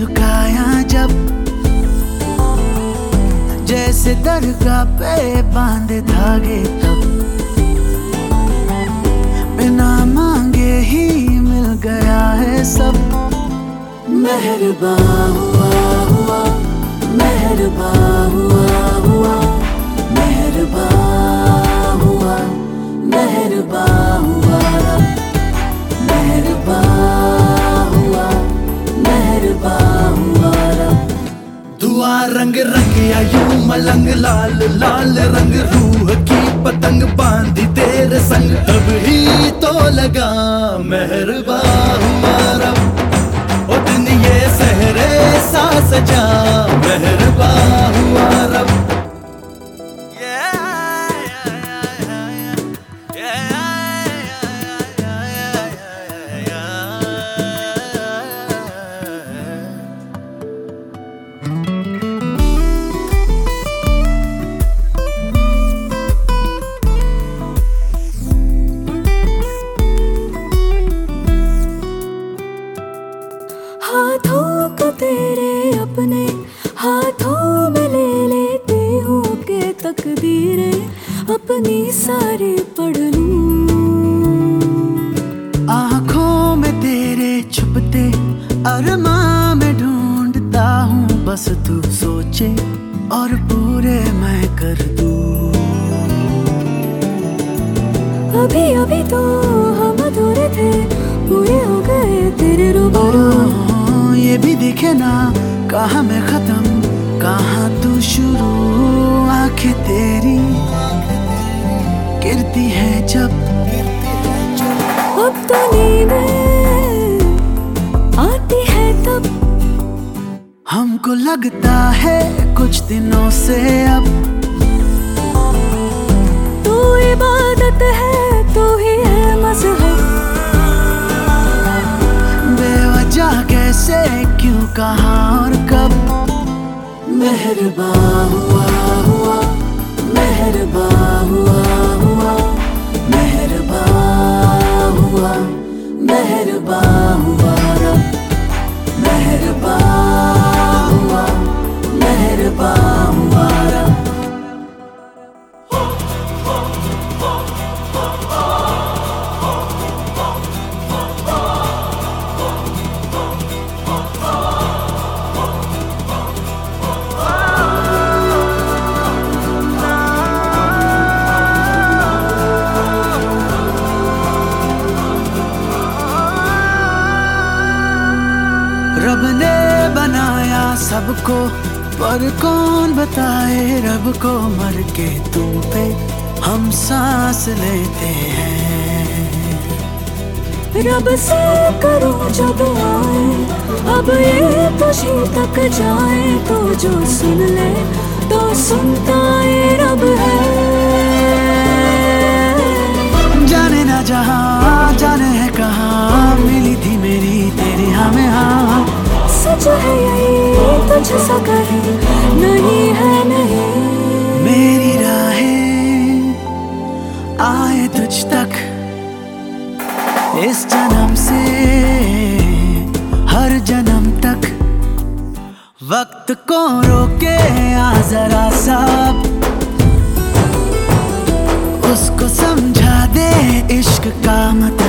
झुकाया जब, जैसे दरगाह पे बांधे धागे तब, बिना मांगे ही मिल गया है सब। मेहरबान हुआ, मेहरबान हुआ, मेहरबान हुआ, मेहरबान हुआ, मेहरबान हुआ, मेहरबान हुआ। दुआ रंग रंग या यूं मलंग, लाल लाल रंग रूह की पतंग बांधी तेरे संग, तब ही तो लगा मेहरबान हुआ रब। ओ दिन ये सहरे सा सजा, मेहरबान हुआ रब। हाथों को तेरे अपने हाथों में ले लेती हूँ कि तकदीरें अपनी सारी पढ़ लूं। आँखों में तेरे छुपते अरमां में ढूंढता हूँ, बस तू सोचे और पूरे मैं कर दूं। अभी अभी तो हम अधूरे थे, पूरे हो गए तेरे रूबरू। ये भी दिखे ना कहाँ मैं खत्म कहाँ तू शुरू, आंखें तेरी गिरती है जब, अब तो नींदें आती है तब, हमको लगता है कुछ दिनों से अब तू इबादत है, तू ही है मज़हब। बेवजह कैसे क्यों कहाँ और कब, मेहरबान हुआ, मेहरबान हुआ, मेहरबान हुआ, मेहरबान हुआ रब। मेहरबान हुआ, मेहरबान हुआ रब। रब ने बनाया सबको, पर कौन बताए रब को, मर के तुम पे हम सांस लेते हैं। रब से करूं जो दुआएं, अब ये तुझी तक जाए, तो जो सुन ले तो सुनता ये रब है। जाने ना जहाँ जाने है कहाँ, मिली थी मेरी तेरी हमें हाँ। सच है यही तुझसा कहीं नहीं है नहीं, मेरी राहें आए तुझ तक इस जन्म से हर जन्म तक। वक्त को रोके आ जरा सब, उसको समझा दे इश्क का मतलब।